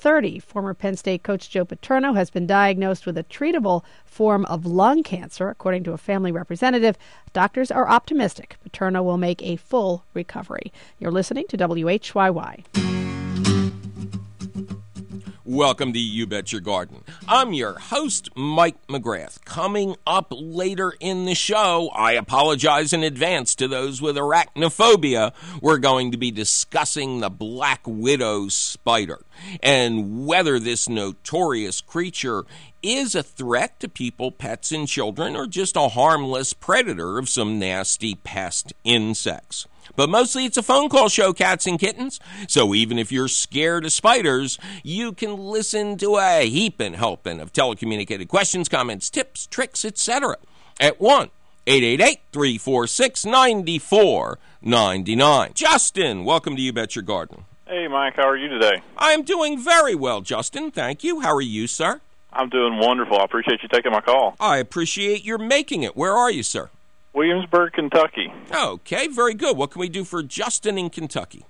30. Former Penn State coach Joe Paterno has been diagnosed with a treatable form of lung cancer. According to a family representative, doctors are optimistic Paterno will make a full recovery. You're listening to WHYY. Welcome to You Bet Your Garden. I'm your host, Mike McGrath. Coming up later in the show, I apologize in advance to those with arachnophobia. We're going to be discussing the black widow spider and whether this notorious creature is a threat to people, pets, and children, or just a harmless predator of some nasty pest insects. But mostly it's a phone call show, cats and kittens. So even if you're scared of spiders, you can listen to a heapin' helpin' of telecommunicated questions, comments, tips, tricks, etc. at 1-888-346-9499. Justin, welcome to You Bet Your Garden. Hey, Mike, how are you today? I'm doing very well, Justin. Thank you. How are you, sir? I'm doing wonderful. I appreciate you taking my call. I appreciate your making it. Where are you, sir? Williamsburg, Kentucky. Okay, very good. What can we do for Justin in Kentucky?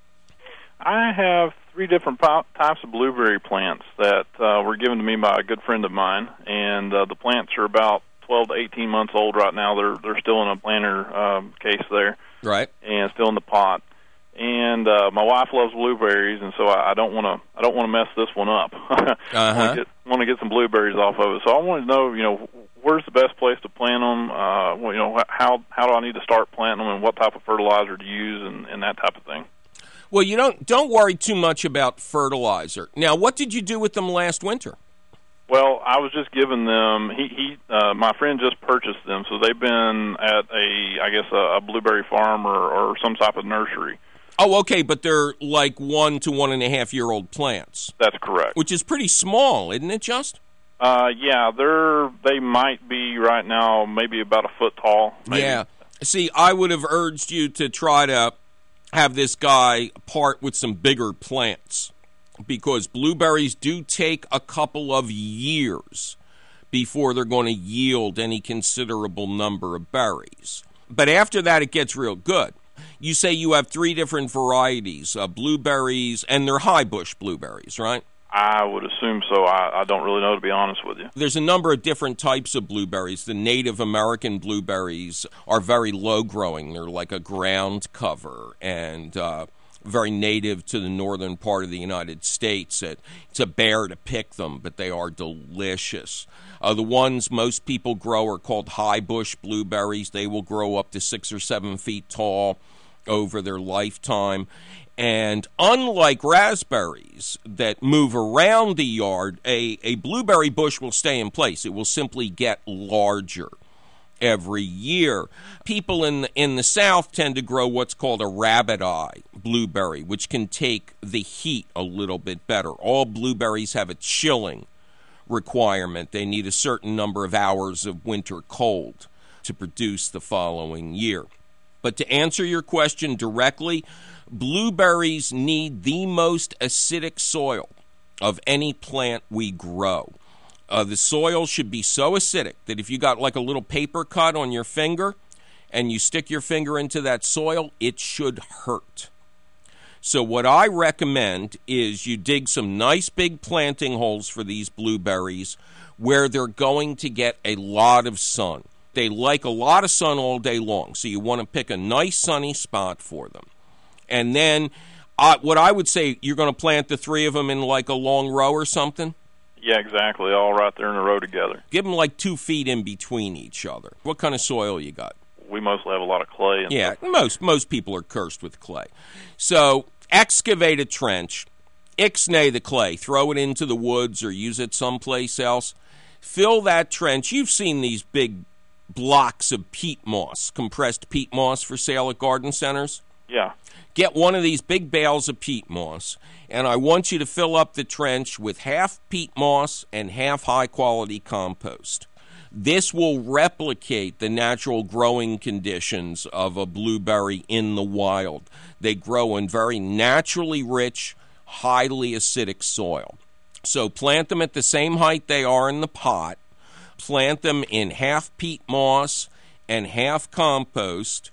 I have 3 different types of blueberry plants that were given to me by a good friend of mine, and the plants are about 12 to 18 months old right now. They're still in a planter case there, right, and still in the pot. And my wife loves blueberries, and so I don't want to mess this one up. Want to get some blueberries off of it. So I wanted to know, where's the best place to plant them? How do I need to start planting them, and what type of fertilizer to use, and that type of thing. Well, you don't worry too much about fertilizer. Now, what did you do with them last winter? Well, I was just giving them. My friend just purchased them, so they've been at a blueberry farm or some type of nursery. Oh, okay, but they're like 1 to 1.5 year old plants. That's correct. Which is pretty small, isn't it, Just? Yeah, they might be right now maybe about a foot tall. Maybe. Yeah. See, I would have urged you to try to have this guy part with some bigger plants, because blueberries do take a couple of years before they're going to yield any considerable number of berries. But after that, it gets real good. You say you have 3 different varieties of blueberries, and they're high bush blueberries, right? I would assume so. I don't really know, to be honest with you. There's a number of different types of blueberries. The Native American blueberries are very low-growing. They're like a ground cover and very native to the northern part of the United States. It's a bear to pick them, but they are delicious. The ones most people grow are called high bush blueberries. They will grow up to 6 or 7 feet tall over their lifetime. And unlike raspberries that move around the yard, a blueberry bush will stay in place. It will simply get larger every year. People in the South tend to grow what's called a rabbit eye blueberry, which can take the heat a little bit better. All blueberries have a chilling requirement. They need a certain number of hours of winter cold to produce the following year. But to answer your question directly, blueberries need the most acidic soil of any plant we grow. The soil should be so acidic that if you got like a little paper cut on your finger and you stick your finger into that soil, it should hurt. So what I recommend is you dig some nice big planting holes for these blueberries where they're going to get a lot of sun. They like a lot of sun all day long, so you want to pick a nice sunny spot for them. And then what I would say, you're going to plant the 3 of them in like a long row or something? Yeah, exactly, all right there in a row together. Give them like 2 feet in between each other. What kind of soil you got? We mostly have a lot of clay. Yeah, most people are cursed with clay. So excavate a trench, ixnay the clay, throw it into the woods or use it someplace else. Fill that trench. You've seen these big blocks of peat moss, compressed peat moss for sale at garden centers? Yeah. Get one of these big bales of peat moss, and I want you to fill up the trench with half peat moss and half high-quality compost. This will replicate the natural growing conditions of a blueberry in the wild. They grow in very naturally rich, highly acidic soil. So plant them at the same height they are in the pot. Plant them in half peat moss and half compost.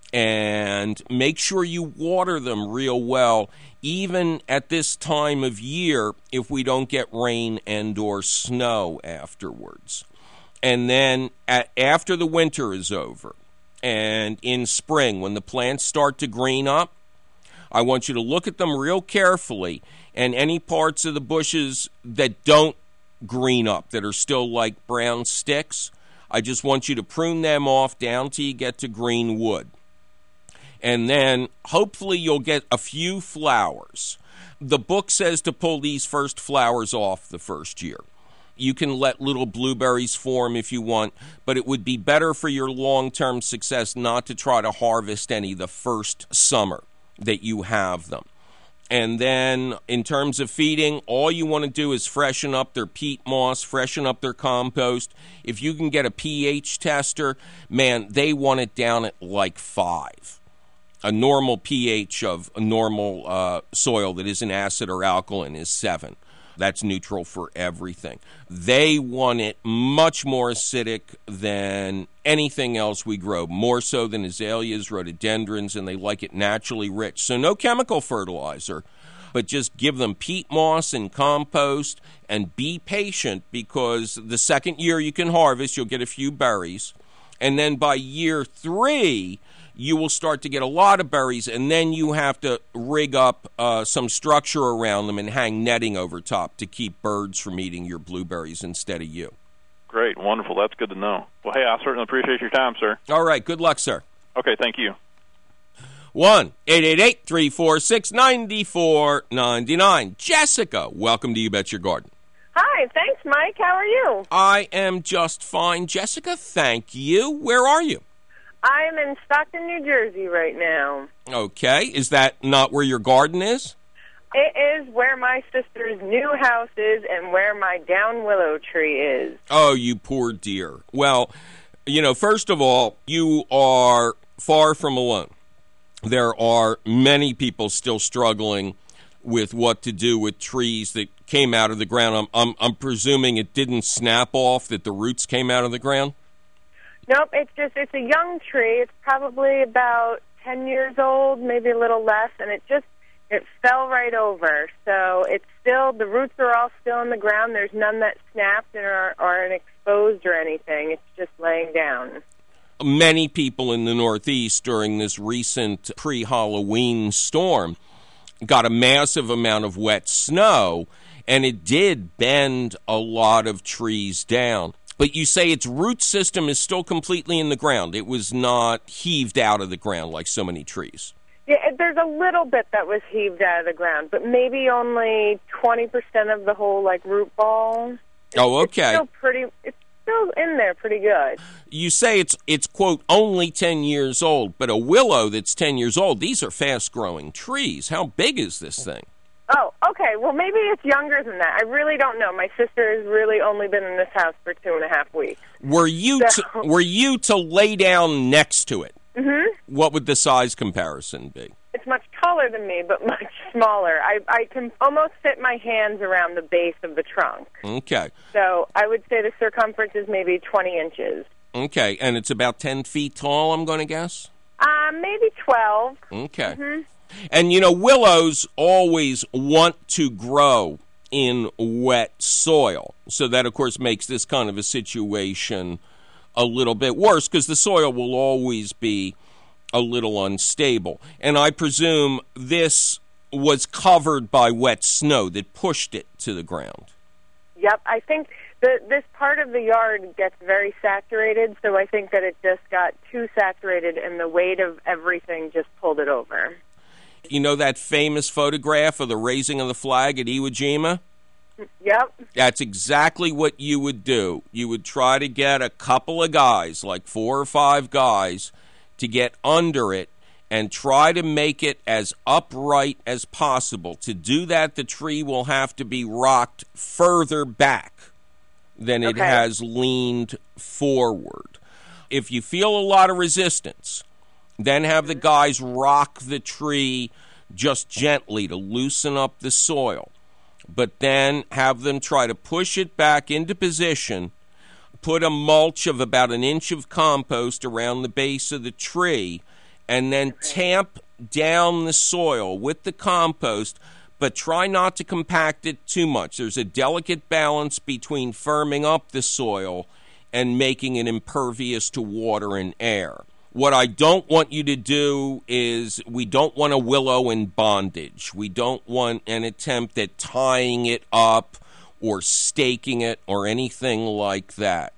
And make sure you water them real well, even at this time of year if we don't get rain and or snow afterwards. And then after the winter is over and in spring, when the plants start to green up, I want you to look at them real carefully, and any parts of the bushes that don't green up, that are still like brown sticks, I just want you to prune them off down till you get to green wood. And then hopefully you'll get a few flowers. The book says to pull these first flowers off the first year. You can let little blueberries form if you want, but it would be better for your long-term success not to try to harvest any the first summer that you have them. And then in terms of feeding, all you want to do is freshen up their peat moss, freshen up their compost. If you can get a pH tester, man, they want it down at like 5. A normal pH of a normal soil that isn't acid or alkaline is 7. That's neutral for everything. They want it much more acidic than anything else we grow, more so than azaleas, rhododendrons, and they like it naturally rich. So no chemical fertilizer, but just give them peat moss and compost, and be patient, because the second year you can harvest, you'll get a few berries. And then by year 3, you will start to get a lot of berries, and then you have to rig up some structure around them and hang netting over top to keep birds from eating your blueberries instead of you. Great, wonderful. That's good to know. Well, hey, I certainly appreciate your time, sir. All right, good luck, sir. Okay, thank you. 1-888-346-9499. Jessica, welcome to You Bet Your Garden. Hi, thanks, Mike. How are you? I am just fine, Jessica. Thank you. Where are you? I'm in Stockton, New Jersey right now. Okay. Is that not where your garden is? It is where my sister's new house is and where my down willow tree is. Oh, you poor dear. Well, first of all, you are far from alone. There are many people still struggling with what to do with trees that came out of the ground. I'm presuming it didn't snap off, that the roots came out of the ground? Nope, it's a young tree. It's probably about 10 years old, maybe a little less, and it fell right over. So it's still, the roots are all still in the ground. There's none that snapped or are exposed or anything. It's just laying down. Many people in the Northeast during this recent pre-Halloween storm got a massive amount of wet snow, and it did bend a lot of trees down. But you say its root system is still completely in the ground. It was not heaved out of the ground like so many trees. Yeah, there's a little bit that was heaved out of the ground, but maybe only 20% of the whole root ball. Okay. It's still in there pretty good. You say it's quote only 10 years old, but a willow that's 10 years old, these are fast-growing trees. How big is this thing? Oh, okay. Well, maybe it's younger than that. I really don't know. My sister has really only been in this house for 2.5 weeks. Were you to lay down next to it? Mm-hmm. What would the size comparison be? It's much taller than me, but much smaller. I can almost fit my hands around the base of the trunk. Okay. So I would say the circumference is maybe 20 inches. Okay, and it's about 10 feet tall, I'm going to guess? Maybe 12. Okay. Mm-hmm. And, willows always want to grow in wet soil. So that, of course, makes this kind of a situation a little bit worse, because the soil will always be a little unstable. And I presume this was covered by wet snow that pushed it to the ground. Yep, I think this part of the yard gets very saturated, so I think that it just got too saturated, and the weight of everything just pulled it over. You know that famous photograph of the raising of the flag at Iwo Jima? Yep. That's exactly what you would do. You would try to get a couple of guys, like 4 or 5 guys, to get under it and try to make it as upright as possible. To do that, the tree will have to be rocked further back than it has leaned forward. If you feel a lot of resistance, then have the guys rock the tree just gently to loosen up the soil. But then have them try to push it back into position, put a mulch of about 1 inch of compost around the base of the tree, and then tamp down the soil with the compost, but try not to compact it too much. There's a delicate balance between firming up the soil and making it impervious to water and air. What I don't want you to do is, we don't want a willow in bondage. We don't want an attempt at tying it up or staking it or anything like that.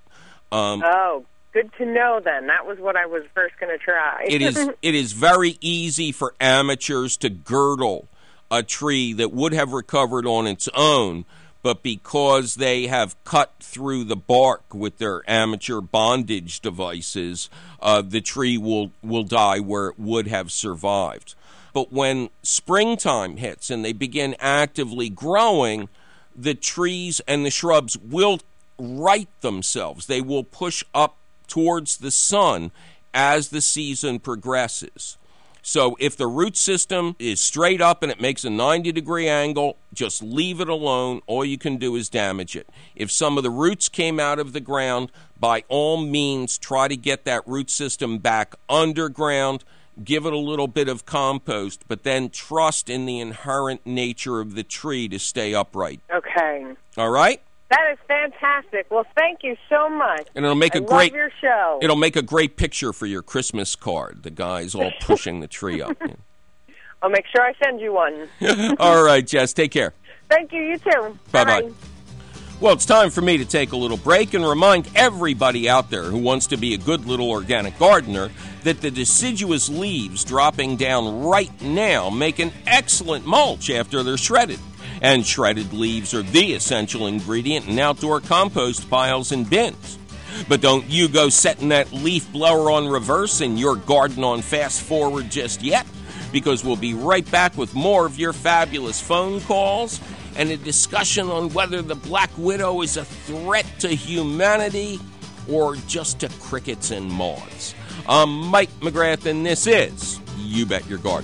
Good to know then. That was what I was first going to try. It is very easy for amateurs to girdle a tree that would have recovered on its own, but because they have cut through the bark with their amateur bondage devices, the tree will die where it would have survived. But when springtime hits and they begin actively growing, the trees and the shrubs will right themselves. They will push up towards the sun as the season progresses. So if the root system is straight up and it makes a 90-degree angle, just leave it alone. All you can do is damage it. If some of the roots came out of the ground, by all means, try to get that root system back underground. Give it a little bit of compost, but then trust in the inherent nature of the tree to stay upright. Okay. All right? That is fantastic. Well, thank you so much. And it'll make I love your show. It'll make a great picture for your Christmas card. The guys all pushing the tree up. I'll make sure I send you one. All right, Jess. Take care. Thank you. You too. Bye-bye. Well, it's time for me to take a little break and remind everybody out there who wants to be a good little organic gardener that the deciduous leaves dropping down right now make an excellent mulch after they're shredded. And shredded leaves are the essential ingredient in outdoor compost piles and bins. But don't you go setting that leaf blower on reverse and your garden on fast forward just yet, because we'll be right back with more of your fabulous phone calls and a discussion on whether the black widow is a threat to humanity or just to crickets and moths. I'm Mike McGrath, and this is You Bet Your Garden.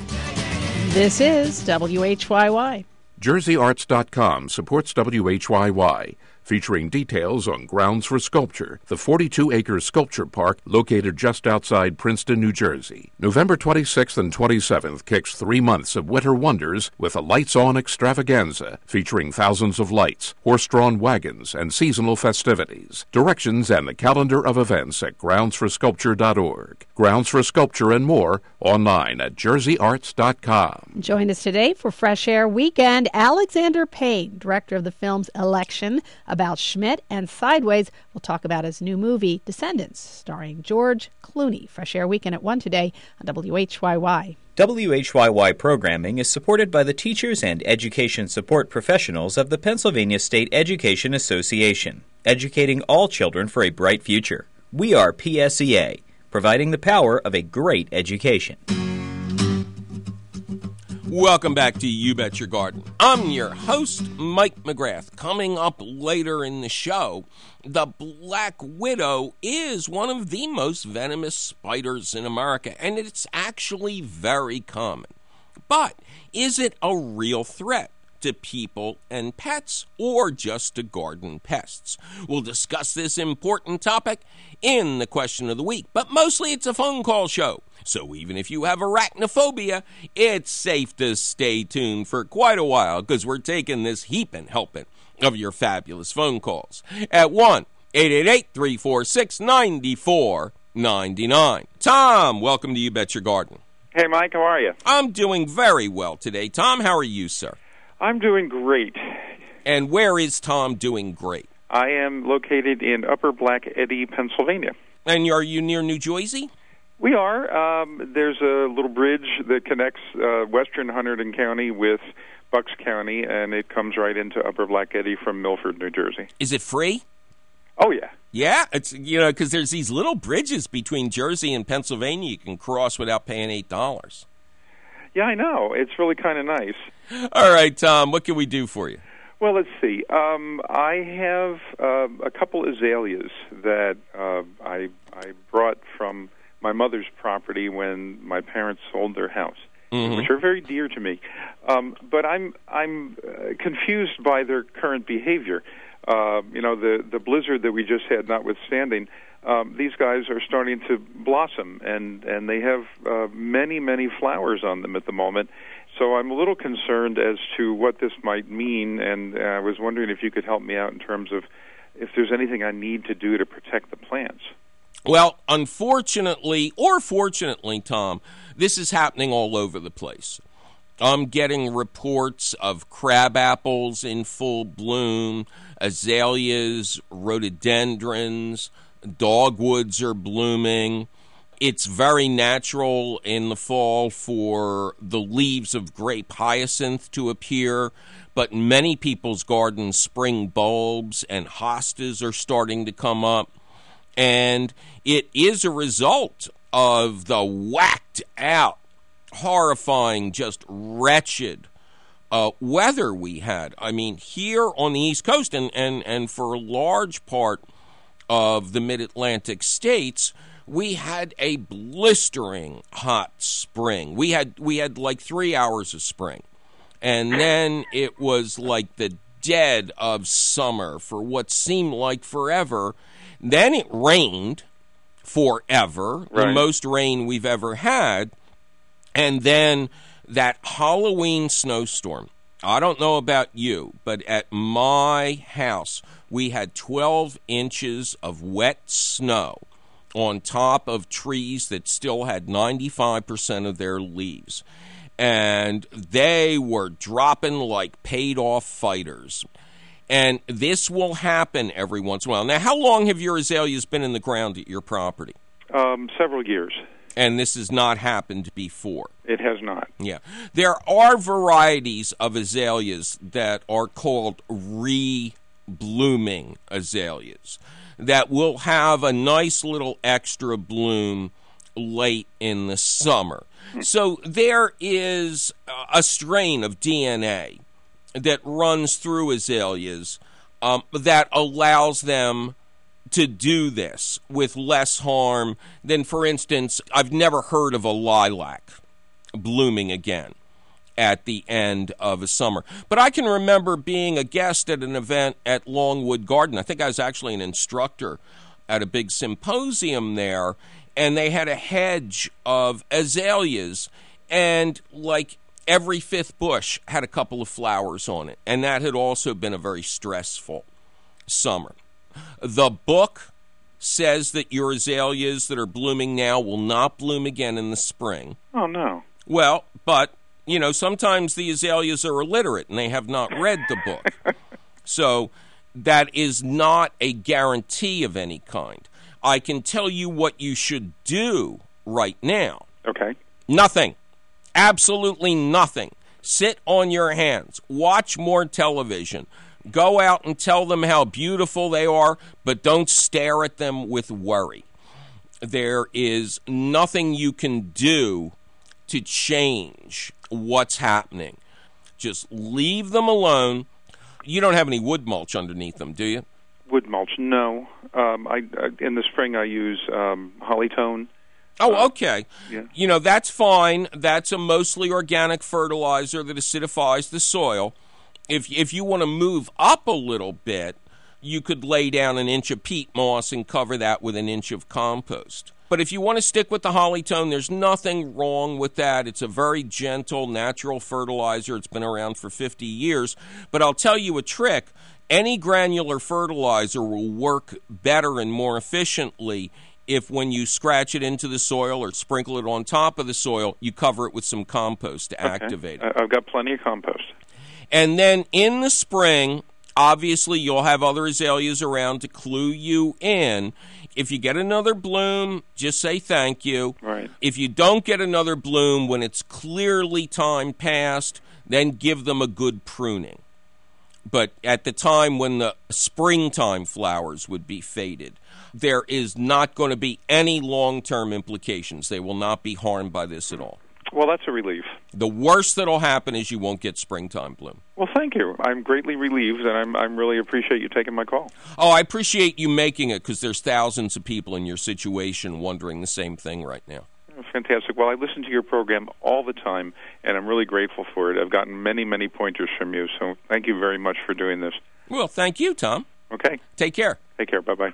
This is WHYY. JerseyArts.com supports WHYY, featuring details on Grounds for Sculpture, the 42-acre sculpture park located just outside Princeton, New Jersey. November 26th and 27th kicks 3 months of winter wonders with a lights-on extravaganza featuring thousands of lights, horse-drawn wagons, and seasonal festivities. Directions and the calendar of events at groundsforsculpture.org. Grounds for Sculpture and more online at JerseyArts.com. Join us today for Fresh Air Weekend. Alexander Payne, director of the films Election, About Schmidt, and Sideways, will talk about his new movie, Descendants, starring George Clooney. Fresh Air Weekend at 1 today on WHYY. WHYY programming is supported by the teachers and education support professionals of the Pennsylvania State Education Association, educating all children for a bright future. We are PSEA, providing the power of a great education. Welcome back to You Bet Your Garden. I'm your host, Mike McGrath. Coming up later in the show, the black widow is one of the most venomous spiders in America, and it's actually very common. But is it a real threat to people and pets, or just to garden pests? We'll discuss this important topic in the question of the week, but mostly it's a phone call show. So even if you have arachnophobia, it's safe to stay tuned for quite a while, because we're taking this heaping helping of your fabulous phone calls at 1-888-346-9499. Tom, welcome to You Bet Your Garden. Hey, Mike, how are you? I'm doing very well today. Tom, how are you, sir? I'm doing great. And where is Tom doing great? I am located in Upper Black Eddy, Pennsylvania. And are you near New Jersey? We are. There's a little bridge that connects western Hunterdon County with Bucks County, and it comes right into Upper Black Eddy from Milford, New Jersey. Is it free? Oh, yeah. Yeah, it's because there's these little bridges between Jersey and Pennsylvania you can cross without paying $8. Yeah, I know. It's really kind of nice. All right, Tom, what can we do for you? Well, let's see. I have a couple azaleas that I brought from my mother's property when my parents sold their house, which are very dear to me. But I'm confused by their current behavior. The blizzard that we just had notwithstanding, these guys are starting to blossom, and they have many flowers on them at the moment. So I'm a little concerned as to what this might mean, and I was wondering if you could help me out in terms of if there's anything I need to do to protect the plants. Well, unfortunately, or fortunately, Tom, this is happening all over the place. I'm getting reports of crab apples in full bloom, azaleas, rhododendrons, dogwoods are blooming. It's very natural in the fall for the leaves of grape hyacinth to appear, but in many people's gardens, spring bulbs and hostas are starting to come up. And it is a result of the whacked out, horrifying, just wretched weather we had. I mean, here on the East Coast and for a large part of the mid-Atlantic states, we had a blistering hot spring. We had like 3 hours of spring. And then it was like the dead of summer for what seemed like forever. Then it rained forever, right. The most rain we've ever had. And then that Halloween snowstorm. I don't know about you, but at my house, we had 12 inches of wet snow on top of trees that still had 95% of their leaves. And they were dropping like paid-off fighters. And this will happen every once in a while. Now, how long have your azaleas been in the ground at your property? Several years. And this has not happened before? It has not. Yeah. There are varieties of azaleas that are called re-blooming azaleas that will have a nice little extra bloom late in the summer. So there is a strain of DNA that runs through azaleas that allows them to do this with less harm than, for instance, I've never heard of a lilac blooming again at the end of a summer. But I can remember being a guest at an event at Longwood Garden. I think I was actually an instructor at a big symposium there, and they had a hedge of azaleas, and like every fifth bush had a couple of flowers on it, and that had also been a very stressful summer. The book says that your azaleas that are blooming now will not bloom again in the spring. Oh, no. Well, but, you know, sometimes the azaleas are illiterate and they have not read the book. So that is not a guarantee of any kind. I can tell you what you should do right now. Okay. Nothing. Absolutely nothing. Sit on your hands. Watch more television. Go out and tell them how beautiful they are, but don't stare at them with worry. There is nothing you can do to change what's happening. Just leave them alone. You don't have any wood mulch underneath them, do you? Wood mulch, no. In the spring I use Hollytone. Oh, okay. Yeah. You know, that's fine. That's a mostly organic fertilizer that acidifies the soil. If you want to move up a little bit, you could lay down an inch of peat moss and cover that with an inch of compost. But if you want to stick with the Hollytone, there's nothing wrong with that. It's a very gentle, natural fertilizer. It's been around for 50 years. But I'll tell you a trick. Any granular fertilizer will work better and more efficiently if when you scratch it into the soil or sprinkle it on top of the soil, you cover it with some compost to activate it. I've got plenty of compost. And then in the spring, obviously you'll have other azaleas around to clue you in. If you get another bloom, just say thank you. Right. If you don't get another bloom when it's clearly time past, then give them a good pruning. But at the time when the springtime flowers would be faded, there is not going to be any long-term implications. They will not be harmed by this at all. Well, that's a relief. The worst that'll happen is you won't get springtime bloom. Well, thank you. I'm greatly relieved, and I'm really appreciate you taking my call. Oh, I appreciate you making it, because there's thousands of people in your situation wondering the same thing right now. Fantastic. Well, I listen to your program all the time, and I'm really grateful for it. I've gotten many, many pointers from you, so thank you very much for doing this. Well, thank you, Tom. Okay. Take care. Take care. Bye-bye.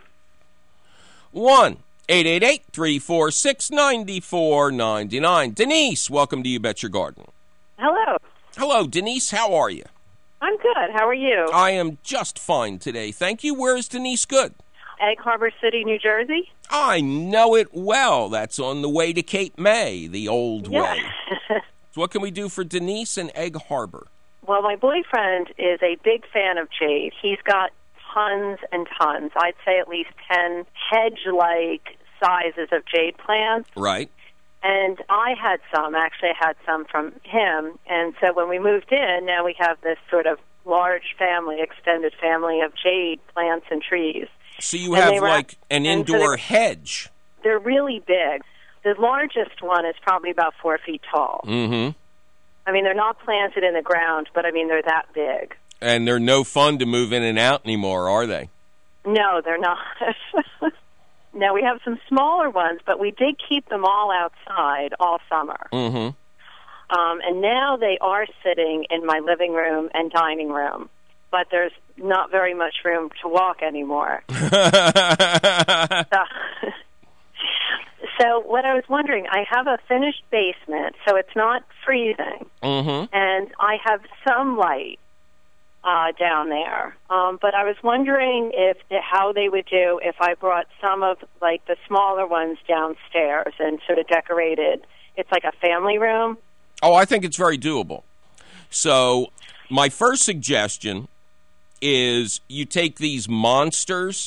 1-888-346-9499. Denise, welcome to You Bet Your Garden. Hello. Hello, Denise. How are you? I'm good. How are you? I am just fine today. Thank you. Where is Denise good? Egg Harbor City, New Jersey. I know it well. That's on the way to Cape May, the old way. So what can we do for Denise in Egg Harbor? Well, my boyfriend is a big fan of jade. He's got tons and tons. I'd say at least 10 hedge-like sizes of jade plants. Right. And I had some from him. And so when we moved in, now we have this sort of large family, extended family of jade plants and trees. So you have like an indoor hedge. They're really big. The largest one is probably about 4 feet tall. Mm-hmm. I mean, they're not planted in the ground, but I mean, they're that big. And they're no fun to move in and out anymore, are they? No, they're not. Now, we have some smaller ones, but we did keep them all outside all summer. Mm-hmm. And now they are sitting in my living room and dining room, but there's not very much room to walk anymore. So what I was wondering, I have a finished basement, so it's not freezing, and I have some light down there. But I was wondering how they would do if I brought some of like the smaller ones downstairs and sort of decorated. It's like a family room. Oh, I think it's very doable. So my first suggestion is you take these monsters,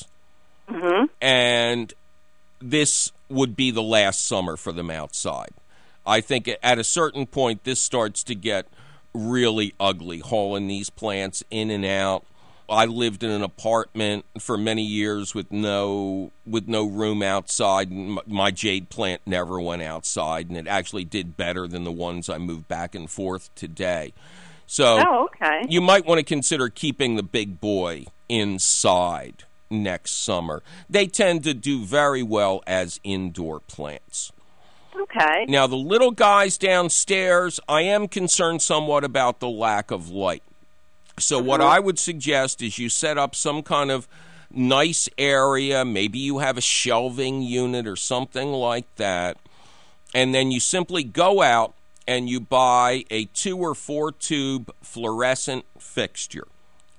and this would be the last summer for them outside. I think at a certain point, this starts to get really ugly, hauling these plants in and out. I lived in an apartment for many years with no room outside, and my jade plant never went outside, and it actually did better than the ones I moved back and forth today. So you might want to consider keeping the big boy inside next summer. They tend to do very well as indoor plants. Okay. Now, the little guys downstairs, I am concerned somewhat about the lack of light. So what I would suggest is you set up some kind of nice area. Maybe you have a shelving unit or something like that. And then you simply go out and you buy a 2 or 4 tube fluorescent fixture,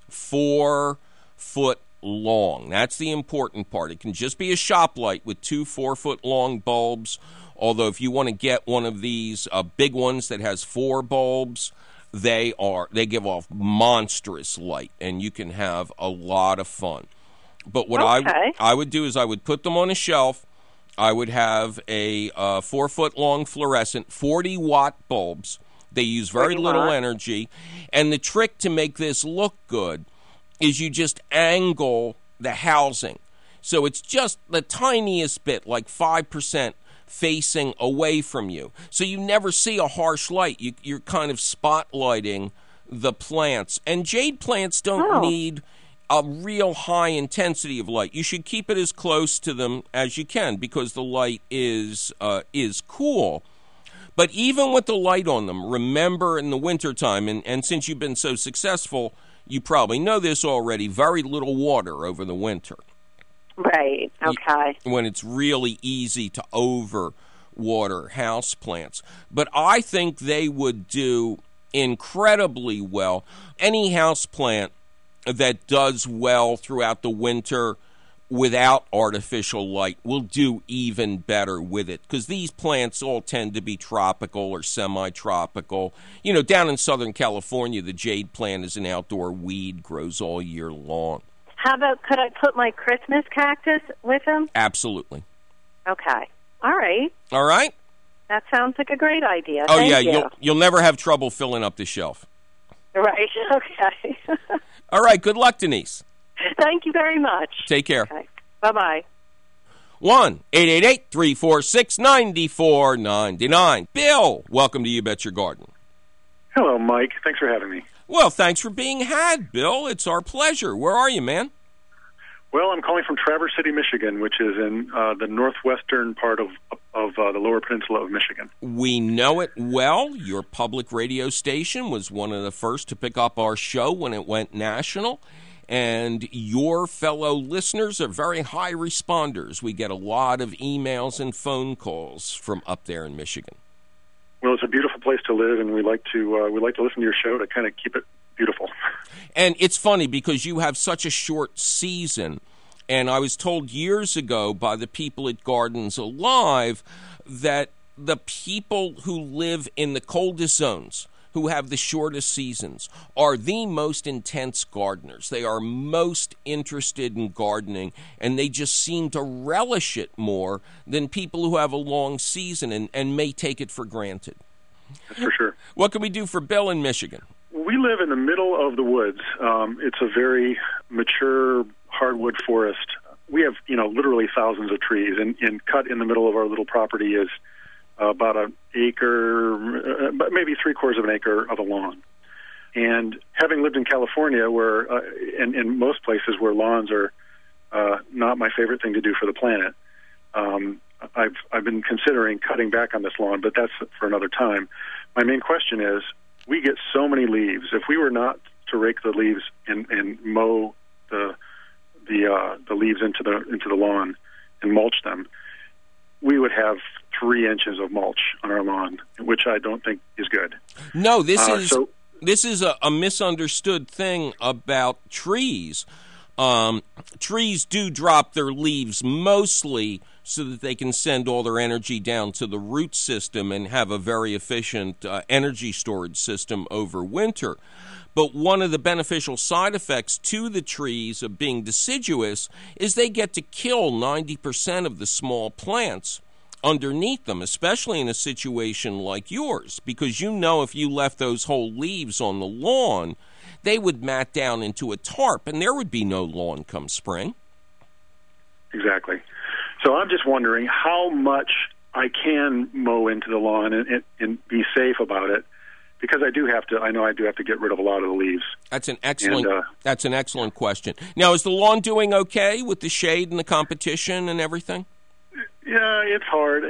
4 foot long. That's the important part. It can just be a shop light with 2 4-foot long bulbs. Although if you want to get one of these big ones that has 4 bulbs, they give off monstrous light, and you can have a lot of fun. But what I would do is I would put them on a shelf. I would have a 4-foot long fluorescent 40-watt bulbs. They use very little energy. And the trick to make this look good is you just angle the housing. So it's just the tiniest bit, like 5%, facing away from you. So you never see a harsh light. You're kind of spotlighting the plants. And jade plants don't need a real high intensity of light. You should keep it as close to them as you can because the light is cool. But even with the light on them, remember in the wintertime, and since you've been so successful, you probably know this already, very little water over the winter. Right, okay. When it's really easy to overwater house plants. But I think they would do incredibly well. Any house plant that does well throughout the winter without artificial light will do even better with it because these plants all tend to be tropical or semi-tropical. You know, down in Southern California, the jade plant is an outdoor weed, grows all year long. How about, could I put my Christmas cactus with them? Absolutely. Okay. All right. All right? That sounds like a great idea. Oh, Thank yeah, you. You'll never have trouble filling up the shelf. Right, okay. All right, good luck, Denise. Thank you very much. Take care. Okay. Bye-bye. 1-888-346-9499. Bill, welcome to You Bet Your Garden. Hello, Mike. Thanks for having me. Well, thanks for being had, Bill. It's our pleasure. Where are you, man? Well, I'm calling from Traverse City, Michigan, which is in the northwestern part of the lower peninsula of Michigan. We know it well. Your public radio station was one of the first to pick up our show when it went national. And your fellow listeners are very high responders. We get a lot of emails and phone calls from up there in Michigan. Well, it's a beautiful place to live, and we like to listen to your show to kind of keep it beautiful. And it's funny because you have such a short season. And I was told years ago by the people at Gardens Alive that the people who live in the coldest zones, who have the shortest seasons, are the most intense gardeners. They are most interested in gardening, and they just seem to relish it more than people who have a long season and may take it for granted. That's for sure. What can we do for Bill in Michigan? We live in the middle of the woods. It's a very mature hardwood forest. We have, literally thousands of trees, and cut in the middle of our little property is about an acre, maybe 3/4 of an acre of a lawn. And having lived in California, where and in most places where lawns are not my favorite thing to do for the planet, I've been considering cutting back on this lawn, but that's for another time. My main question is, we get so many leaves. If we were not to rake the leaves and mow the leaves into the lawn and mulch them, we would have 3 inches of mulch on our lawn, which I don't think is good. No, this is a misunderstood thing about trees. Trees do drop their leaves mostly so that they can send all their energy down to the root system and have a very efficient energy storage system over winter. But one of the beneficial side effects to the trees of being deciduous is they get to kill 90% of the small plants underneath them, especially in a situation like yours, because if you left those whole leaves on the lawn, they would mat down into a tarp, and there would be no lawn come spring. Exactly. So I'm just wondering how much I can mow into the lawn and be safe about it, because I do have to get rid of a lot of the leaves. That's an excellent question. Now, is the lawn doing okay with the shade and the competition and everything? Yeah, it's hard.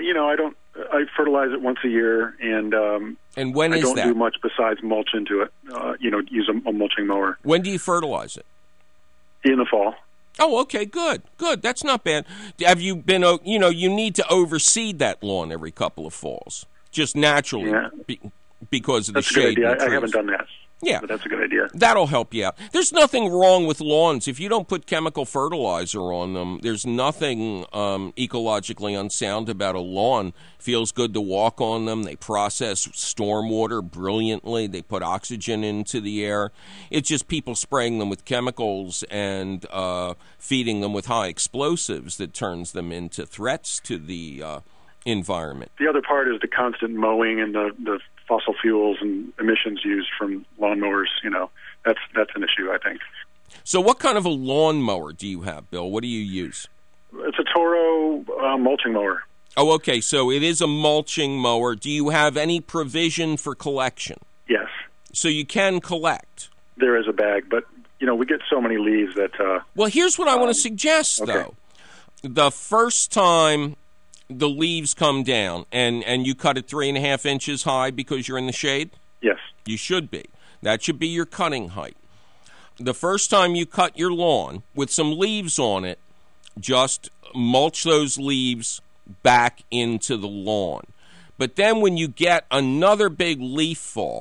I fertilize it once a year, and when is that? I don't do much besides mulch into it. Use a mulching mower. When do you fertilize it? In the fall. Oh, okay, good. That's not bad. Have you been, you need to overseed that lawn every couple of falls, just naturally, because of the shade. That's a good idea. I haven't done that. Yeah. But that's a good idea. That'll help you out. There's nothing wrong with lawns. If you don't put chemical fertilizer on them, there's nothing ecologically unsound about a lawn. Feels good to walk on them. They process stormwater brilliantly. They put oxygen into the air. It's just people spraying them with chemicals and feeding them with high explosives that turns them into threats to the environment. The other part is the constant mowing and the fossil fuels and emissions used from lawnmowers. That's an issue, I think. So what kind of a lawnmower do you have, Bill? What do you use? It's a Toro mulching mower. Oh, okay. So it is a mulching mower. Do you have any provision for collection? Yes. So you can collect? There is a bag, but, we get so many leaves that... well, here's what I want to suggest, though. The first time the leaves come down, and you cut it 3.5 inches high because you're in the shade? Yes. You should be. That should be your cutting height. The first time you cut your lawn with some leaves on it, just mulch those leaves back into the lawn. But then when you get another big leaf fall,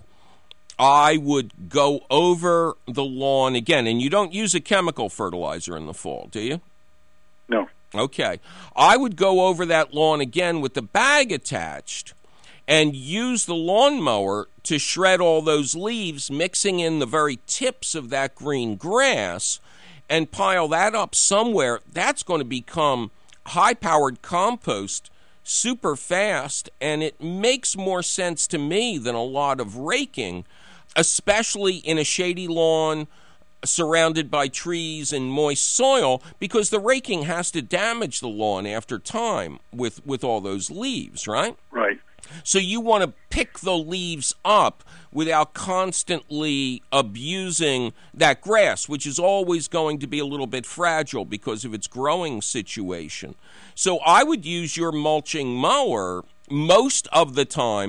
I would go over the lawn again. And you don't use a chemical fertilizer in the fall, do you? No. Okay. I would go over that lawn again with the bag attached and use the lawnmower to shred all those leaves, mixing in the very tips of that green grass, and pile that up somewhere. That's going to become high-powered compost super fast, and it makes more sense to me than a lot of raking, especially in a shady lawn surrounded by trees and moist soil, because the raking has to damage the lawn after time with all those leaves, right? Right. So you want to pick the leaves up without constantly abusing that grass, which is always going to be a little bit fragile because of its growing situation. So I would use your mulching mower most of the time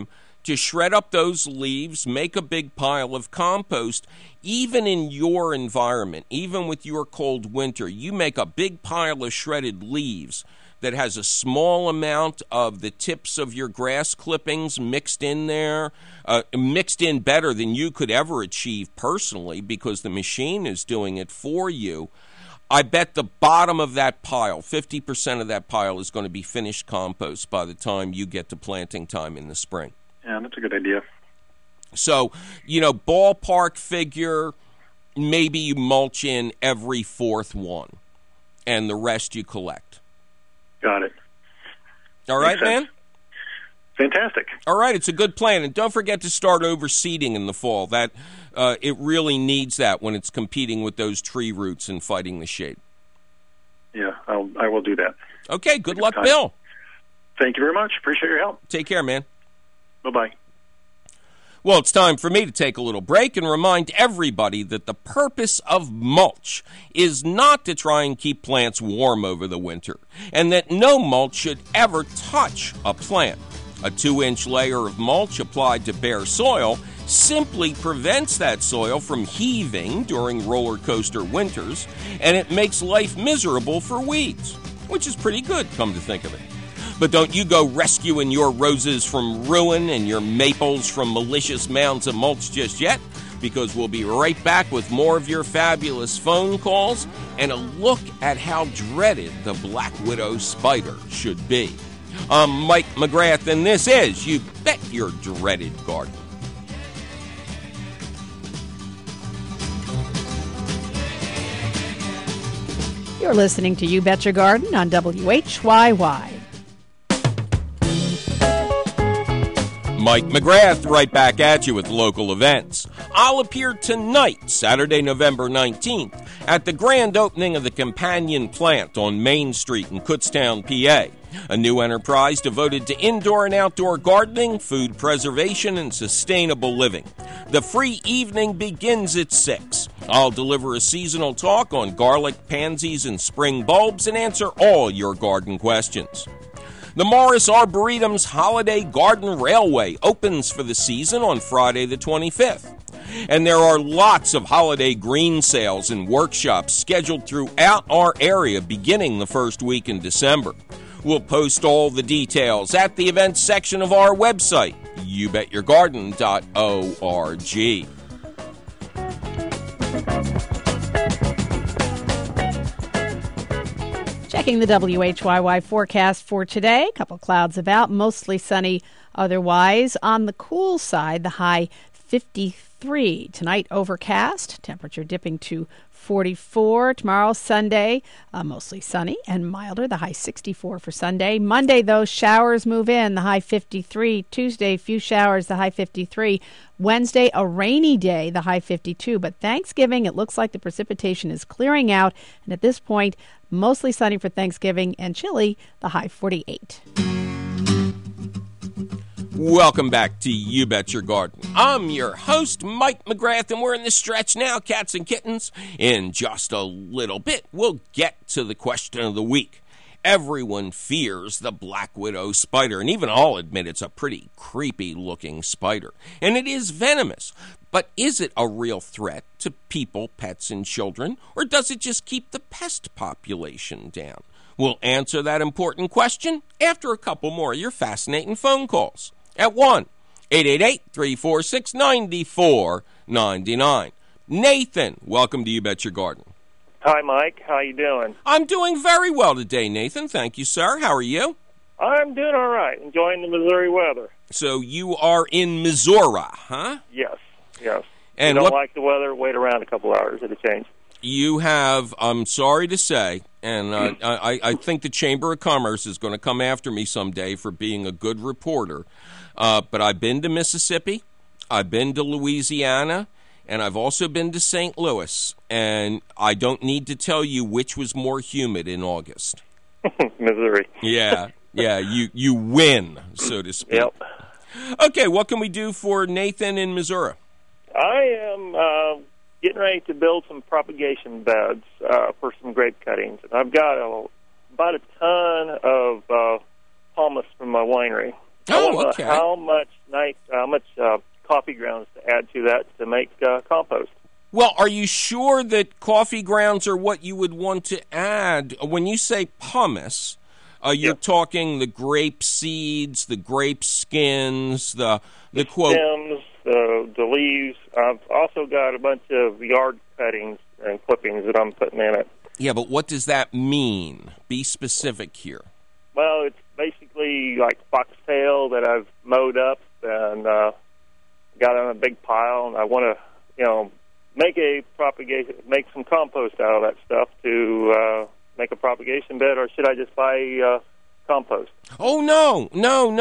to shred up those leaves, make a big pile of compost. Even in your environment, even with your cold winter, you make a big pile of shredded leaves that has a small amount of the tips of your grass clippings mixed in there, mixed in better than you could ever achieve personally because the machine is doing it for you. I bet the bottom of that pile, 50% of that pile, is going to be finished compost by the time you get to planting time in the spring. Yeah, that's a good idea. So, ballpark figure, maybe you mulch in every fourth one, and the rest you collect. Got it. All right, man? Fantastic. All right, it's a good plan. And don't forget to start overseeding in the fall. That it really needs that when it's competing with those tree roots and fighting the shade. Yeah, I will do that. Okay, good luck, Bill. Thank you very much. Appreciate your help. Take care, man. Bye-bye. Well, it's time for me to take a little break and remind everybody that the purpose of mulch is not to try and keep plants warm over the winter, and that no mulch should ever touch a plant. A 2-inch layer of mulch applied to bare soil simply prevents that soil from heaving during roller coaster winters, and it makes life miserable for weeds, which is pretty good, come to think of it. But don't you go rescuing your roses from ruin and your maples from malicious mounds of mulch just yet, because we'll be right back with more of your fabulous phone calls and a look at how dreaded the black widow spider should be. I'm Mike McGrath, and this is You Bet Your Dreaded Garden. You're listening to You Bet Your Garden on WHYY. Mike McGrath right back at you with local events. I'll appear tonight, Saturday, November 19th, at the grand opening of the Companion Plant on Main Street in Kutztown, PA, a new enterprise devoted to indoor and outdoor gardening, food preservation, and sustainable living. The free evening begins at 6. I'll deliver a seasonal talk on garlic, pansies, and spring bulbs and answer all your garden questions. The Morris Arboretum's Holiday Garden Railway opens for the season on Friday the 25th. And there are lots of holiday green sales and workshops scheduled throughout our area beginning the first week in December. We'll post all the details at the events section of our website, youbetyourgarden.org. Checking the WHYY forecast for today. A couple clouds about, mostly sunny otherwise. On the cool side, the high 53. Tonight, overcast, temperature dipping to 44. Tomorrow, Sunday, mostly sunny and milder, the high 64 for Sunday. Monday, though, showers move in, the high 53. Tuesday, few showers, the high 53. Wednesday, a rainy day, the high 52. But Thanksgiving, it looks like the precipitation is clearing out. And at this point, mostly sunny for Thanksgiving and chilly, the high 48. Welcome back to You Bet Your Garden. I'm your host, Mike McGrath, and we're in the stretch now, cats and kittens. In just a little bit, we'll get to the question of the week. Everyone fears the black widow spider, and even I'll admit it's a pretty creepy-looking spider. And it is venomous. But is it a real threat to people, pets, and children, or does it just keep the pest population down? We'll answer that important question after a couple more of your fascinating phone calls. At 1-888-346-9499. Nathan, welcome to You Bet Your Garden. Hi, Mike. How you doing? I'm doing very well today, Nathan. Thank you, sir. How are you? I'm doing all right. Enjoying the Missouri weather. So you are in Missouri, huh? Yes. And you don't like the weather, wait around a couple hours. It'll change. You have, I'm sorry to say, and I think the Chamber of Commerce is going to come after me someday for being a good reporter. But I've been to Mississippi, I've been to Louisiana, and I've also been to St. Louis. And I don't need to tell you which was more humid in August. Missouri. Yeah, you win, so to speak. Yep. Okay, what can we do for Nathan in Missouri? I am getting ready to build some propagation beds for some grape cuttings. And I've got about a ton of palmas from my winery. Oh, okay. How much night how much coffee grounds to add to that to make compost. Well, are you sure that coffee grounds are what you would want to add? When you say pumice, you're talking the grape seeds, the grape skins, the quote... stems, the leaves. I've also got a bunch of yard cuttings and clippings that I'm putting in it. Yeah, but what does that mean? Be specific here. Well, it's basically like foxtail that I've mowed up and got on a big pile, and I want to, make some compost out of that stuff to make a propagation bed, or should I just buy compost? Oh, no.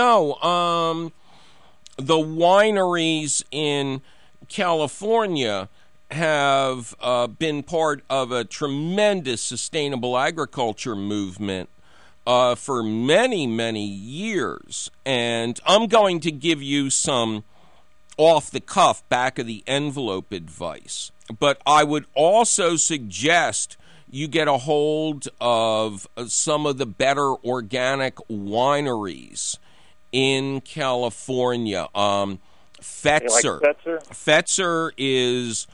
The wineries in California have been part of a tremendous sustainable agriculture movement for many, many years. And I'm going to give you some off-the-cuff, back-of-the-envelope advice. But I would also suggest you get a hold of some of the better organic wineries in California. Fetzer. Like Fetzer? Fetzer is...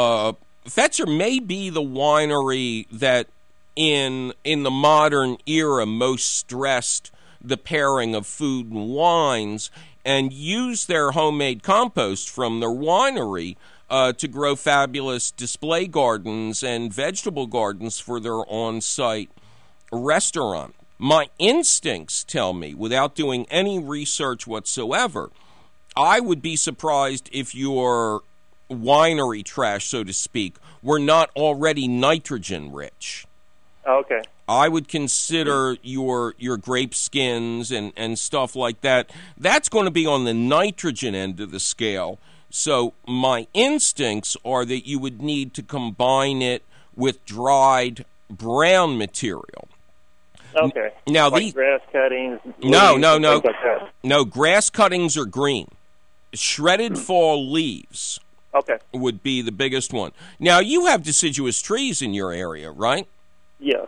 Fetzer may be the winery that in the modern era most stressed the pairing of food and wines and used their homemade compost from their winery to grow fabulous display gardens and vegetable gardens for their on-site restaurant. My instincts tell me, without doing any research whatsoever, I would be surprised if your winery trash, so to speak, were not already nitrogen-rich. Okay. I would consider your grape skins and stuff like that. That's going to be on the nitrogen end of the scale. So my instincts are that you would need to combine it with dried brown material. Okay. Now like grass cuttings. No. Like that. No, grass cuttings are green. Shredded fall leaves. Okay. Would be the biggest one. Now, you have deciduous trees in your area, right? Yes.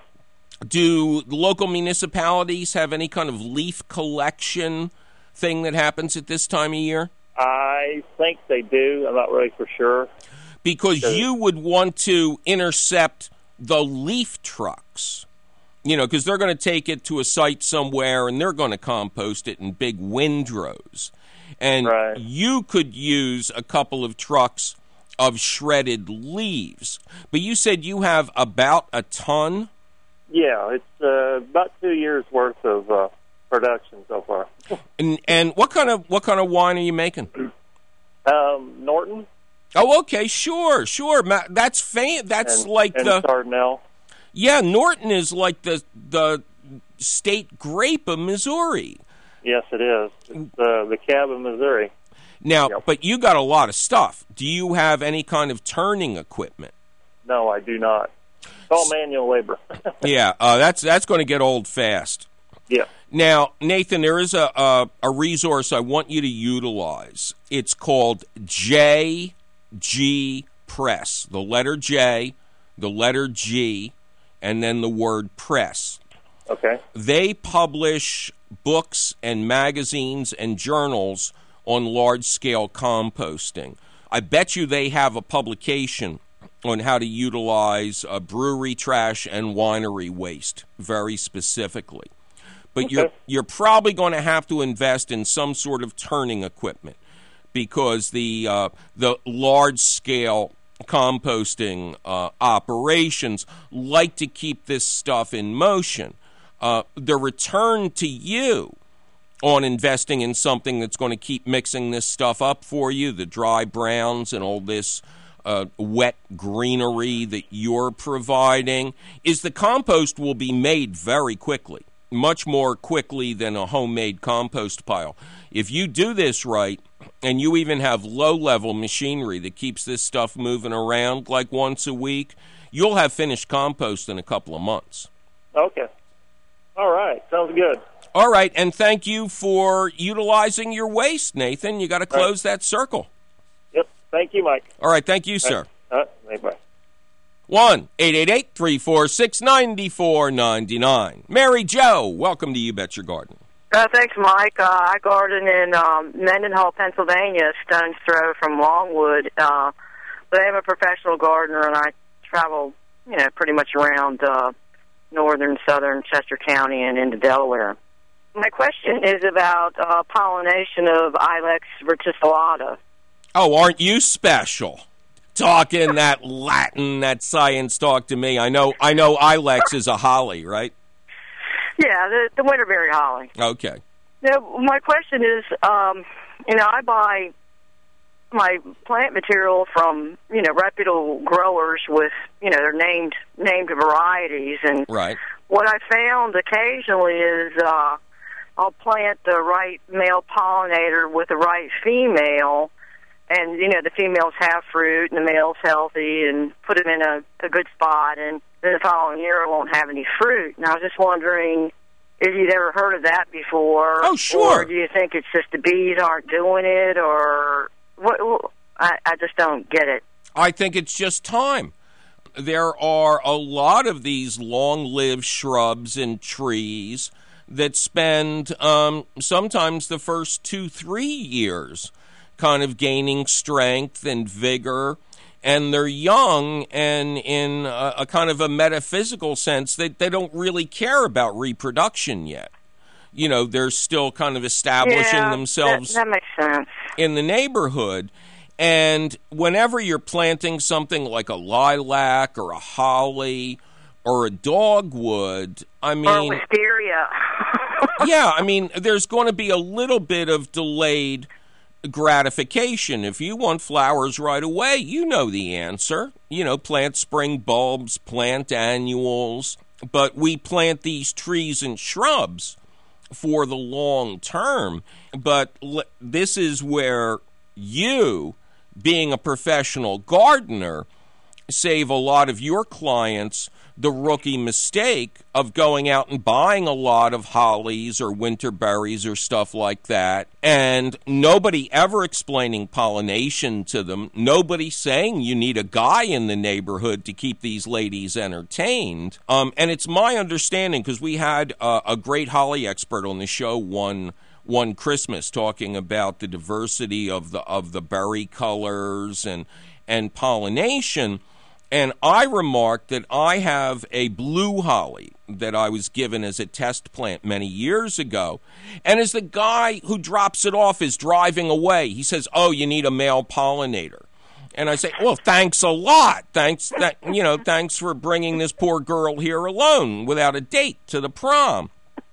Do local municipalities have any kind of leaf collection thing that happens at this time of year? I think they do. I'm not really for sure. Because you would want to intercept the leaf trucks, because they're going to take it to a site somewhere and they're going to compost it in big windrows. And you could use a couple of trucks of shredded leaves. But you said you have about a ton? Yeah, it's about 2 years worth of production so far. And what kind of wine are you making? Norton. Oh, okay, sure. That's like the Cardinal. Yeah, Norton is like the state grape of Missouri. Yes, it is. It's the cab of Missouri. Now, but you got a lot of stuff. Do you have any kind of turning equipment? No, I do not. It's all manual labor. Yeah, that's going to get old fast. Yeah. Now, Nathan, there is a resource I want you to utilize. It's called JG Press. The letter J, the letter G, and then the word press. Okay. They publish books and magazines and journals on large-scale composting. I bet you they have a publication on how to utilize brewery trash and winery waste very specifically. But you're probably going to have to invest in some sort of turning equipment because the large-scale composting operations like to keep this stuff in motion. The return to you on investing in something that's going to keep mixing this stuff up for you, the dry browns and all this wet greenery that you're providing, is the compost will be made very quickly, much more quickly than a homemade compost pile. If you do this right, and you even have low-level machinery that keeps this stuff moving around like once a week, you'll have finished compost in a couple of months. Okay. All right. Sounds good. All right, and thank you for utilizing your waste, Nathan. You got to close that circle. Yep. Thank you, Mike. All right, thank you, sir. Bye. 1-888-346-9499. Mary Jo, welcome to You Bet Your Garden. Thanks, Mike. I garden in Mendenhall, Pennsylvania, a stone's throw from Longwood. But I am a professional gardener, and I travel, pretty much around northern, southern Chester County and into Delaware. My question is about pollination of Ilex verticillata. Oh, aren't you special? Talking that Latin, that science talk to me. I know Ilex is a holly, right? Yeah, the winterberry holly. Okay. Now, my question is, I buy my plant material from, reputable growers with, their named varieties. And right. What I found occasionally is I'll plant the right male pollinator with the right female, and, the females have fruit and the male's healthy, and put them in a good spot, and then the following year it won't have any fruit. And I was just wondering if you'd ever heard of that before. Oh, sure. Or do you think it's just the bees aren't doing it, or what? I just don't get it. I think it's just time. There are a lot of these long-lived shrubs and trees that spend sometimes the first 2-3 years kind of gaining strength and vigor, and they're young, and in a kind of a metaphysical sense, they don't really care about reproduction yet. They're still kind of establishing themselves that makes sense. In the neighborhood. And whenever you're planting something like a lilac or a holly or a dogwood, I mean... Or wisteria. Yeah, there's going to be a little bit of delayed gratification. If you want flowers right away, you know the answer. Plant spring bulbs, plant annuals. But we plant these trees and shrubs for the long term. But this is where you, being a professional gardener, save a lot of your clients the rookie mistake of going out and buying a lot of hollies or winterberries or stuff like that, and nobody ever explaining pollination to them, nobody saying you need a guy in the neighborhood to keep these ladies entertained. And it's my understanding, because we had a great holly expert on the show one Christmas talking about the diversity of the berry colors and pollination. And I remarked that I have a blue holly that I was given as a test plant many years ago. And as the guy who drops it off is driving away, he says, "Oh, you need a male pollinator." And I say, "Well, thanks a lot. Thanks for bringing this poor girl here alone without a date to the prom."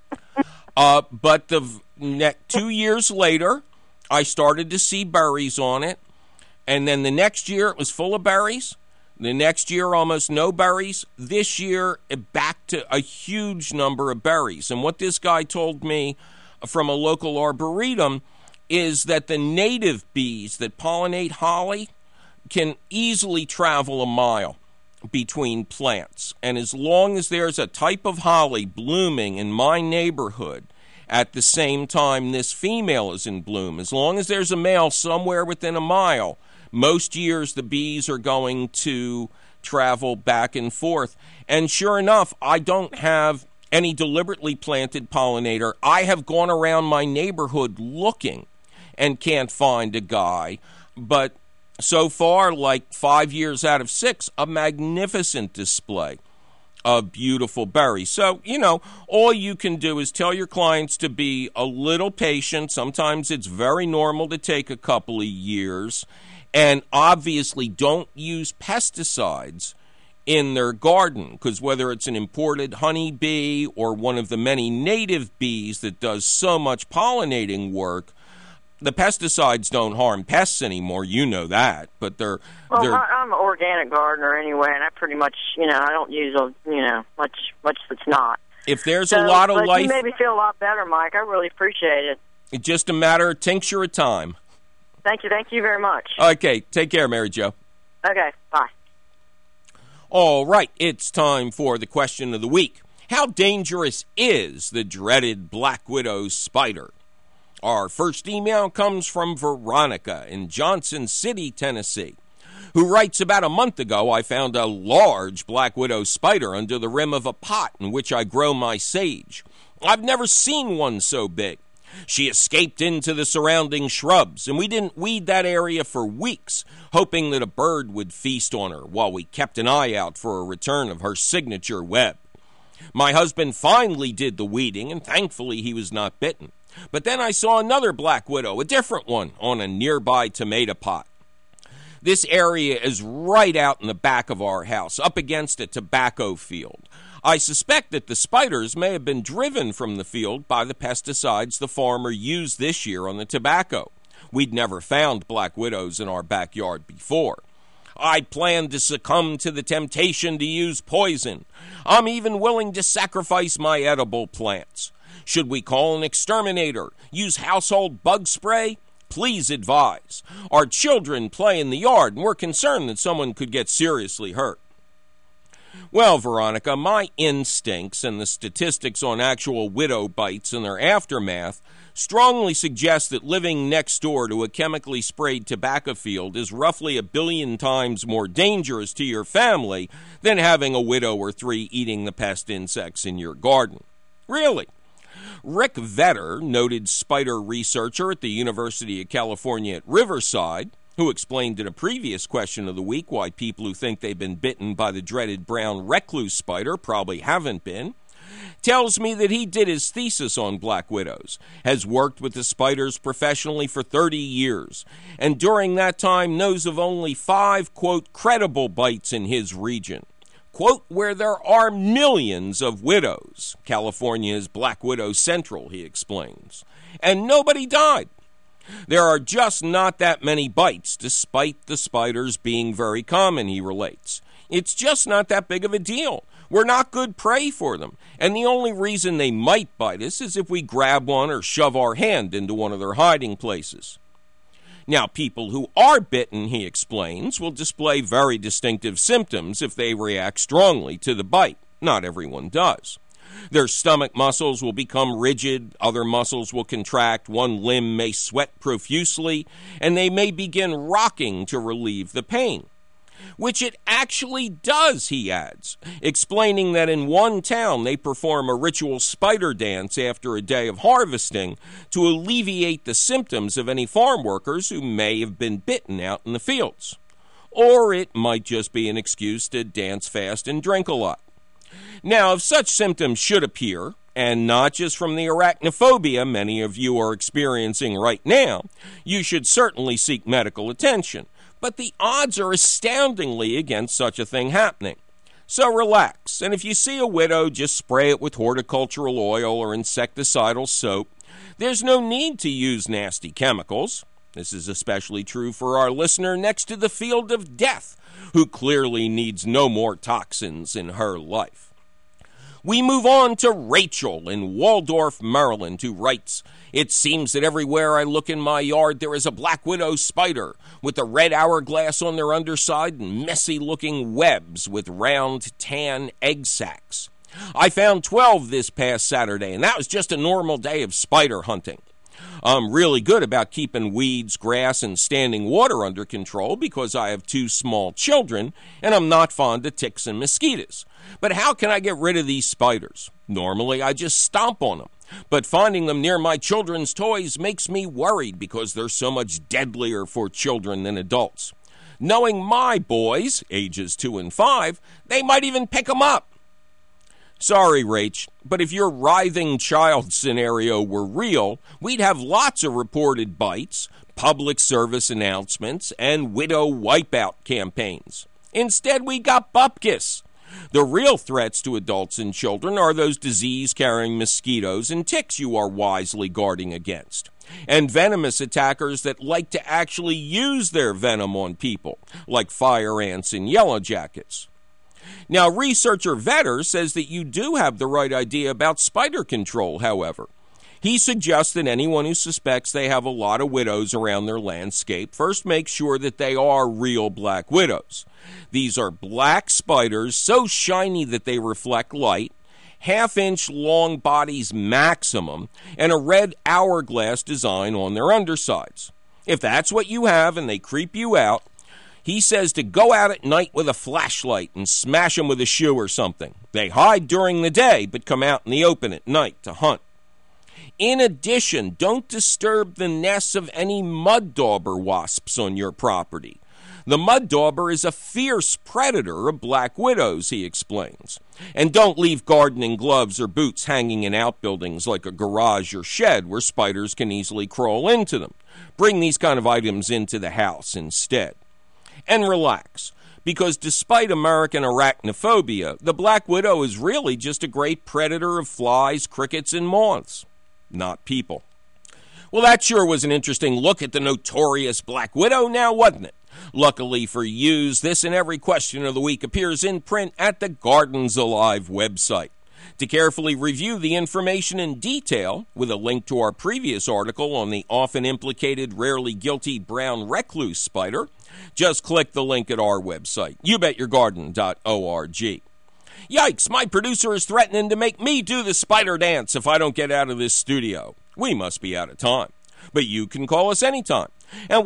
But 2 years later, I started to see berries on it. And then the next year, it was full of berries. The next year, almost no berries. This year, back to a huge number of berries. And what this guy told me from a local arboretum is that the native bees that pollinate holly can easily travel a mile between plants. And as long as there's a type of holly blooming in my neighborhood at the same time this female is in bloom, as long as there's a male somewhere within a mile, most years the bees are going to travel back and forth. And sure enough, I don't have any deliberately planted pollinator. I have gone around my neighborhood looking and can't find a guy. But so far, like 5 years out of 6, a magnificent display of beautiful berries. So, all you can do is tell your clients to be a little patient. Sometimes it's very normal to take a couple of years. And obviously don't use pesticides in their garden, because whether it's an imported honey bee or one of the many native bees that does so much pollinating work, the pesticides don't harm pests anymore. You know that, but they're. I'm an organic gardener anyway, and I pretty much, I don't use much that's not. If there's a lot of life, you made me feel a lot better, Mike. I really appreciate it. It's just a matter of tincture of time. Thank you very much. Okay, take care, Mary Jo. Okay, bye. All right, it's time for the question of the week. How dangerous is the dreaded black widow spider? Our first email comes from Veronica in Johnson City, Tennessee, who writes, "About a month ago, I found a large black widow spider under the rim of a pot in which I grow my sage. I've never seen one so big. She escaped into the surrounding shrubs, and we didn't weed that area for weeks, hoping that a bird would feast on her while we kept an eye out for a return of her signature web. My husband finally did the weeding, and thankfully he was not bitten. But then I saw another black widow, a different one, on a nearby tomato pot. This area is right out in the back of our house, up against a tobacco field. I suspect that the spiders may have been driven from the field by the pesticides the farmer used this year on the tobacco. We'd never found black widows in our backyard before. I plan to succumb to the temptation to use poison. I'm even willing to sacrifice my edible plants. Should we call an exterminator? Use household bug spray? Please advise. Our children play in the yard, and we're concerned that someone could get seriously hurt. Well, Veronica, my instincts and the statistics on actual widow bites and their aftermath strongly suggest that living next door to a chemically sprayed tobacco field is roughly 1 billion times more dangerous to your family than having a widow or 3 eating the pest insects in your garden. Really? Rick Vetter, noted spider researcher at the University of California at Riverside, who explained in a previous question of the week why people who think they've been bitten by the dreaded brown recluse spider probably haven't been, tells me that he did his thesis on black widows, has worked with the spiders professionally for 30 years, and during that time knows of only 5, quote, credible bites in his region. Quote, where there are millions of widows. California is Black Widow Central, he explains. And nobody died. There are just not that many bites, despite the spiders being very common, he relates. It's just not that big of a deal. We're not good prey for them, and the only reason they might bite us is if we grab one or shove our hand into one of their hiding places. Now, people who are bitten, he explains, will display very distinctive symptoms if they react strongly to the bite. Not everyone does. Their stomach muscles will become rigid, other muscles will contract, one limb may sweat profusely, and they may begin rocking to relieve the pain. Which it actually does, he adds, explaining that in one town they perform a ritual spider dance after a day of harvesting to alleviate the symptoms of any farm workers who may have been bitten out in the fields. Or it might just be an excuse to dance fast and drink a lot. Now, if such symptoms should appear, and not just from the arachnophobia many of you are experiencing right now, you should certainly seek medical attention. But the odds are astoundingly against such a thing happening. So relax, and if you see a widow, just spray it with horticultural oil or insecticidal soap. There's no need to use nasty chemicals. This is especially true for our listener next to the field of death, who clearly needs no more toxins in her life. We move on to Rachel in Waldorf, Maryland, who writes, it seems that everywhere I look in my yard there is a black widow spider with a red hourglass on their underside and messy-looking webs with round tan egg sacs. I found 12 this past Saturday, and that was just a normal day of spider hunting. I'm really good about keeping weeds, grass, and standing water under control because I have 2 small children, and I'm not fond of ticks and mosquitoes. But how can I get rid of these spiders? Normally, I just stomp on them. But finding them near my children's toys makes me worried because they're so much deadlier for children than adults. Knowing my boys, ages 2 and 5, they might even pick them up. Sorry, Rach, but if your writhing child scenario were real, we'd have lots of reported bites, public service announcements, and widow wipeout campaigns. Instead, we got bupkis. The real threats to adults and children are those disease-carrying mosquitoes and ticks you are wisely guarding against, and venomous attackers that like to actually use their venom on people, like fire ants and yellow jackets. Now, researcher Vetter says that you do have the right idea about spider control, however. He suggests that anyone who suspects they have a lot of widows around their landscape first make sure that they are real black widows. These are black spiders so shiny that they reflect light, half-inch long bodies maximum, and a red hourglass design on their undersides. If that's what you have and they creep you out, He says to go out at night with a flashlight and smash them with a shoe or something. They hide during the day, but come out in the open at night to hunt. In addition, don't disturb the nests of any mud dauber wasps on your property. The mud dauber is a fierce predator of black widows, he explains. And don't leave gardening gloves or boots hanging in outbuildings like a garage or shed where spiders can easily crawl into them. Bring these kind of items into the house instead. And relax, because despite American arachnophobia, the black widow is really just a great predator of flies, crickets, and moths, not people. Well, that sure was an interesting look at the notorious black widow now, wasn't it? Luckily for yous, this and every question of the week appears in print at the Gardens Alive website. To carefully review the information in detail, with a link to our previous article on the often implicated, rarely guilty brown recluse spider, just click the link at our website, youbetyourgarden.org. Yikes, my producer is threatening to make me do the spider dance if I don't get out of this studio. We must be out of time. But you can call us anytime at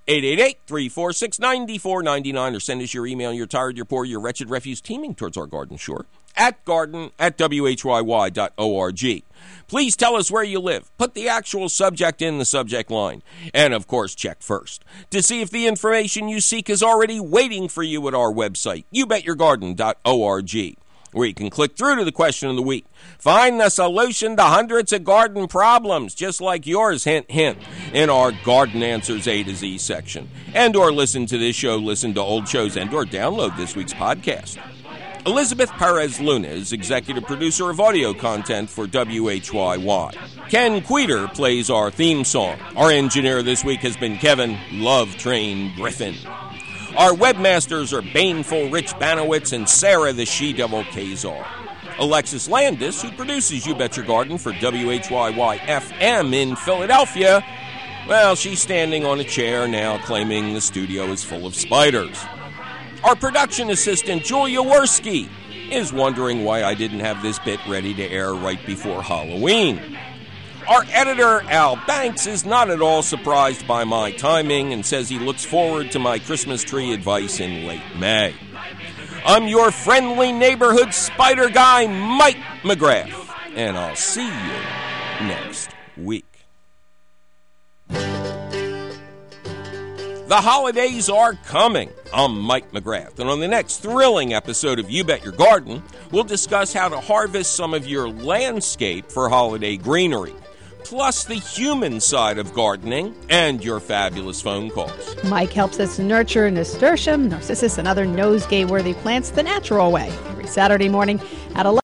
1-888-346-9499 or send us your email, you're tired, you're poor, your wretched refuse teeming towards our garden shore at garden@whyy.org. Please tell us where you live. Put the actual subject in the subject line. And, of course, check first to see if the information you seek is already waiting for you at our website, youbetyourgarden.org, where you can click through to the question of the week. Find the solution to hundreds of garden problems, just like yours, hint, hint, in our Garden Answers A to Z section. And or listen to this show, listen to old shows, and or download this week's podcast. Elizabeth Perez Luna is executive producer of audio content for WHYY. Ken Queter plays our theme song. Our engineer this week has been Kevin Love Train Griffin. Our webmasters are Baneful Rich Banowitz and Sarah the She-Devil Kazar. Alexis Landis, who produces You Bet Your Garden for WHYY-FM in Philadelphia, well, she's standing on a chair now claiming the studio is full of spiders. Our production assistant, Julia Worski, is wondering why I didn't have this bit ready to air right before Halloween. Our editor, Al Banks, is not at all surprised by my timing and says he looks forward to my Christmas tree advice in late May. I'm your friendly neighborhood spider guy, Mike McGrath, and I'll see you next week. The holidays are coming. I'm Mike McGrath, and on the next thrilling episode of You Bet Your Garden, we'll discuss how to harvest some of your landscape for holiday greenery, plus the human side of gardening and your fabulous phone calls. Mike helps us nurture nasturtium, narcissus, and other nosegay-worthy plants the natural way every Saturday morning at 11.